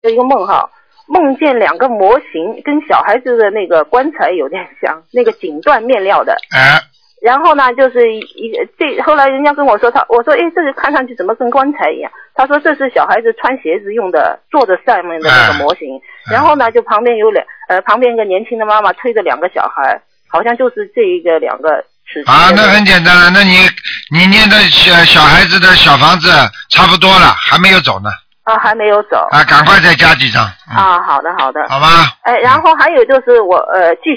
有一个梦哈，梦见两个模型跟小孩子的那个棺材有点像，那个锦缎面料的。然后呢，就是后来人家跟我说我说这个看上去怎么跟棺材一样？他说这是小孩子穿鞋子用的，坐在上面的那个模型。然后呢，就旁边有旁边一个年轻的妈妈推着两个小孩，好像就是这一个两个尺寸。 那很简单了，那你念的小孩子的小房子差不多了，还没有走呢。 还没有走。 赶快再加几张。 好的。 好吧。 然后还有就是我继续